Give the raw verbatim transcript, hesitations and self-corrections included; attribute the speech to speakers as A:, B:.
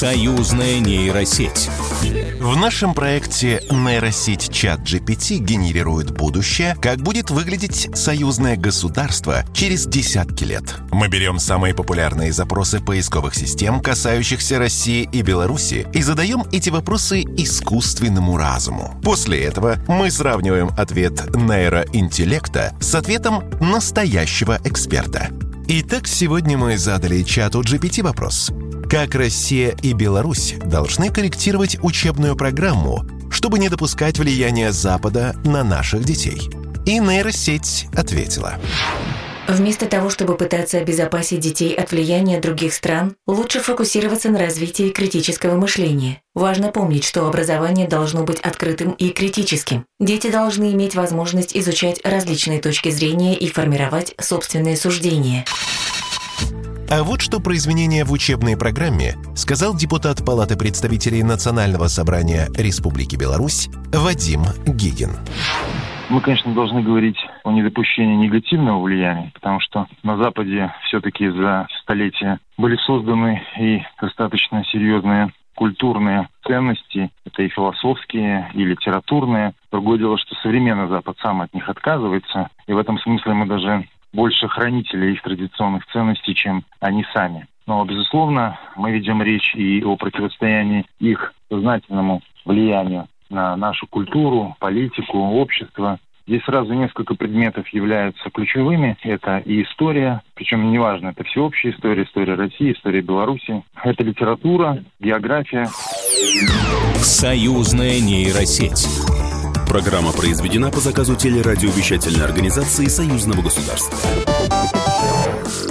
A: Союзная нейросеть.
B: В нашем проекте нейросеть ChatGPT генерирует будущее, как будет выглядеть союзное государство через десятки лет. Мы берем самые популярные запросы поисковых систем, касающихся России и Беларуси, и задаем эти вопросы искусственному разуму. После этого мы сравниваем ответ нейроинтеллекта с ответом настоящего эксперта. Итак, сегодня мы задали чату джи пи ти вопрос: как Россия и Беларусь должны корректировать учебную программу, чтобы не допускать влияния Запада на наших детей? И нейросеть ответила:
C: вместо того, чтобы пытаться обезопасить детей от влияния других стран, лучше фокусироваться на развитии критического мышления. Важно помнить, что образование должно быть открытым и критическим. Дети должны иметь возможность изучать различные точки зрения и формировать собственные суждения.
B: А вот что про изменения в учебной программе сказал депутат Палаты представителей Национального собрания Республики Беларусь Вадим Гигин.
D: Мы, конечно, должны говорить о недопущении негативного влияния, потому что на Западе все-таки за столетия были созданы и достаточно серьезные культурные ценности, это и философские, и литературные. Другое дело, что современный Запад сам от них отказывается, и в этом смысле мы даже больше хранители их традиционных ценностей, чем они сами. Но, безусловно, мы ведем речь и о противостоянии их сознательному влиянию на нашу культуру, политику, общество. Здесь сразу несколько предметов являются ключевыми. Это и история, причем неважно, это всеобщая история, история России, история Беларуси. Это литература, география.
A: Союзная нейросеть.
E: Программа произведена по заказу телерадиовещательной организации Союзного государства.